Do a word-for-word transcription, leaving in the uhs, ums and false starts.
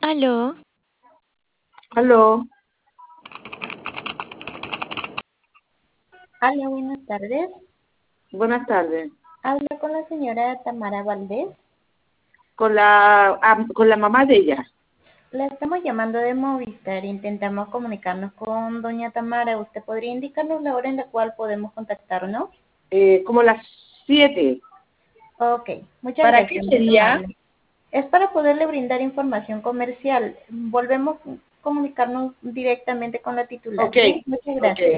Aló, Aló, Hola, buenas tardes. buenas tardes. Hablo con la señora Tamara Valdés. Con la, am- con la mamá de ella. La estamos llamando de Movistar. Intentamos comunicarnos con doña Tamara. ¿Usted podría indicarnos la hora en la cual podemos contactarnos? Eh, como las siete. Ok, muchas ¿Para qué gracias, muy sería? amable. Es para poderle brindar información comercial. Volvemos a comunicarnos directamente con la titular, Ok, ¿sí? Muchas ok. gracias.